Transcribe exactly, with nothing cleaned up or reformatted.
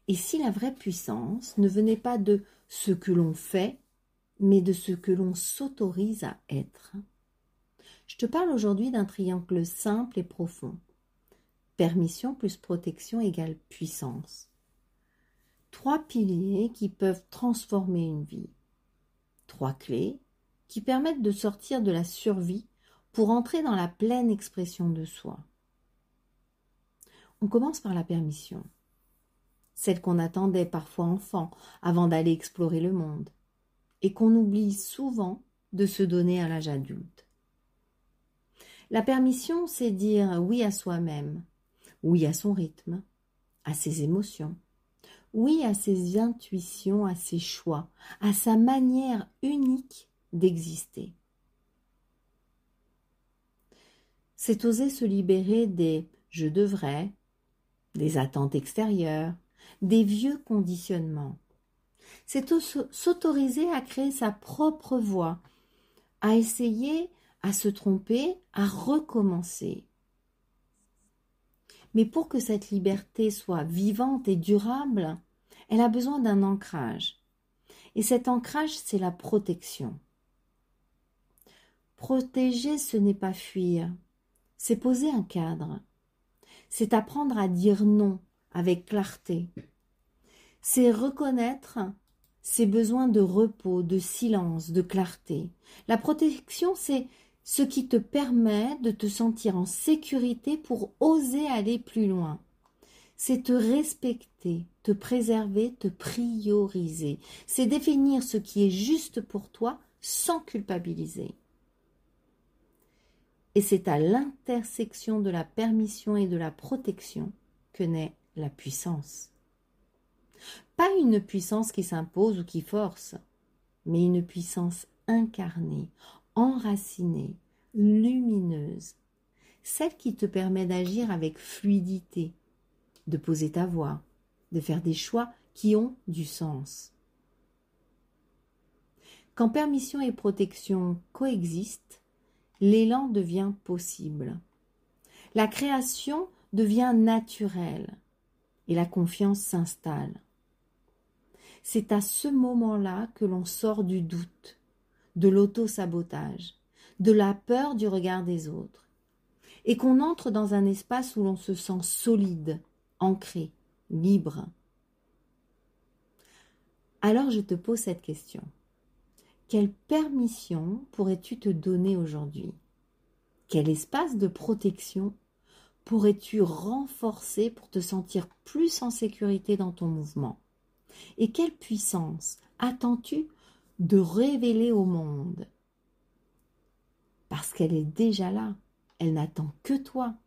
Et si la vraie puissance ne venait pas de ce que l'on fait, mais de ce que l'on s'autorise à être? Je te parle aujourd'hui d'un triangle simple et profond. Permission plus protection égale puissance. Trois piliers qui peuvent transformer une vie. Trois clés qui permettent de sortir de la survie pour entrer dans la pleine expression de soi. On commence par la permission, celle qu'on attendait parfois enfant avant d'aller explorer le monde, et qu'on oublie souvent de se donner à l'âge adulte. La permission, c'est dire oui à soi-même, oui à son rythme, à ses émotions, oui à ses intuitions, à ses choix, à sa manière unique d'exister. C'est oser se libérer des « je devrais », des attentes extérieures, des vieux conditionnements. C'est s'autoriser à créer sa propre voie, à essayer, à se tromper, à recommencer. Mais pour que cette liberté soit vivante et durable, elle a besoin d'un ancrage. Et cet ancrage, c'est la protection. Protéger, ce n'est pas fuir, c'est poser un cadre. C'est apprendre à dire non avec clarté. C'est reconnaître ses besoins de repos, de silence, de clarté. La protection, c'est ce qui te permet de te sentir en sécurité pour oser aller plus loin. C'est te respecter, te préserver, te prioriser. C'est définir ce qui est juste pour toi sans culpabiliser. Et c'est à l'intersection de la permission et de la protection que naît la puissance. Pas une puissance qui s'impose ou qui force, mais une puissance incarnée, enracinée, lumineuse, celle qui te permet d'agir avec fluidité, de poser ta voix, de faire des choix qui ont du sens. Quand permission et protection coexistent, l'élan devient possible. La création devient naturelle et la confiance s'installe. C'est à ce moment-là que l'on sort du doute, de l'auto-sabotage, de la peur du regard des autres, et qu'on entre dans un espace où l'on se sent solide, ancré, libre. Alors je te pose cette question. Quelle permission pourrais-tu te donner aujourd'hui? Quel espace de protection pourrais-tu renforcer pour te sentir plus en sécurité dans ton mouvement? Et quelle puissance attends-tu de révéler au monde? Parce qu'elle est déjà là, elle n'attend que toi.